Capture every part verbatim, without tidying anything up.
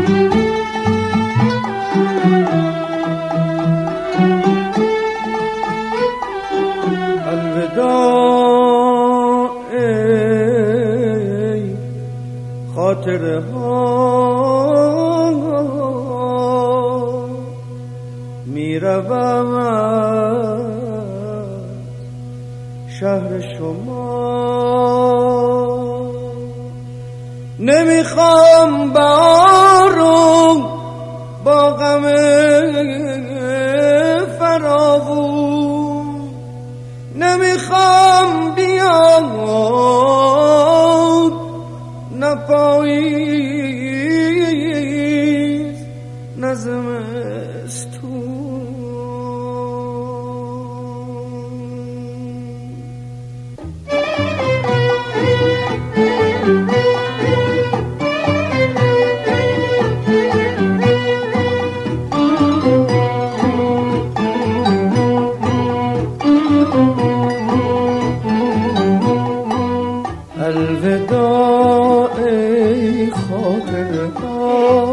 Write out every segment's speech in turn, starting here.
خاطره ها میروم از شهر شما، نمیخوام بهارو با غم فراوون، نمیخوام بیام نه پاییز نه زمستون. الوداع ای خاطره ها،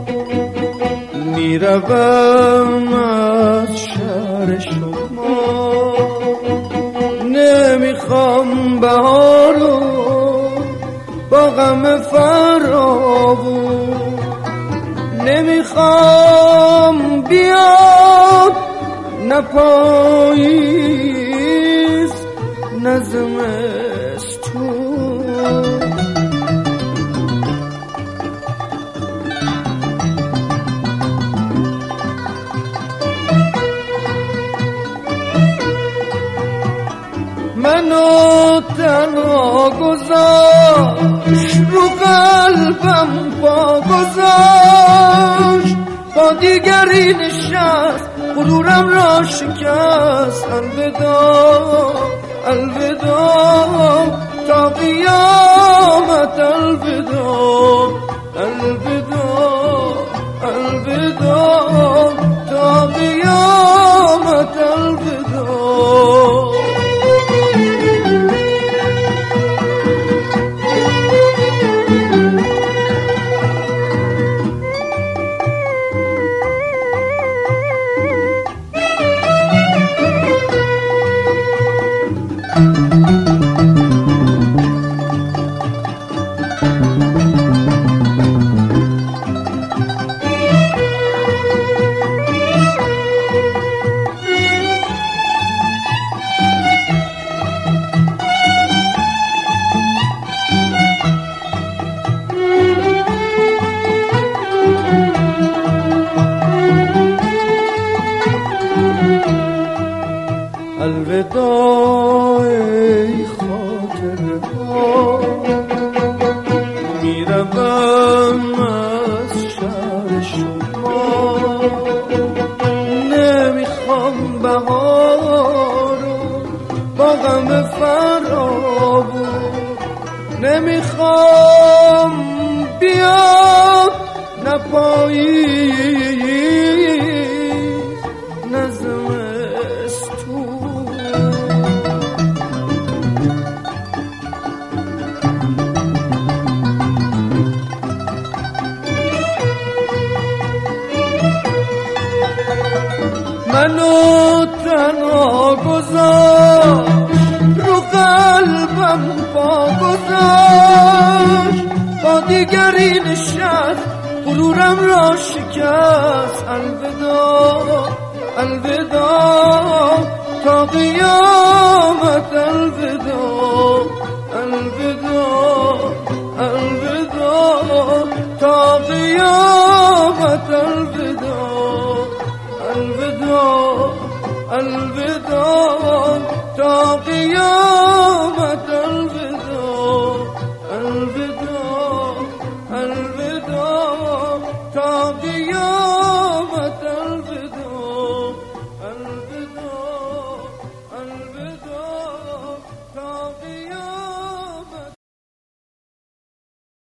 میروم از شهر شما، نمیخوام بهارو با غم فراوون، نمیخوام بیاد نه پاییز نه زمستون. منو تنها گذاشت رو قلبم پا گذاشت، با دیگری نشست غرورم را شکست. الوداع الوداع تا قیامت، الوداع الوداع الوداع تا قیامت، الوداع. الوداع ای خاطره ها، میروم از شهر شما، نمیخوام بهارو با غم فراوون، نمیخوام بیاد نه پاییز نه زمستون. منو تنها گذاشت رو قلبم پا گذاشت، با دیگری نشست غرورم را شکست. الوداع الوداع تا قیامت، الوداع الوداع الوداع تا قیامت، الوداع الوداع الوداع تا قیامت.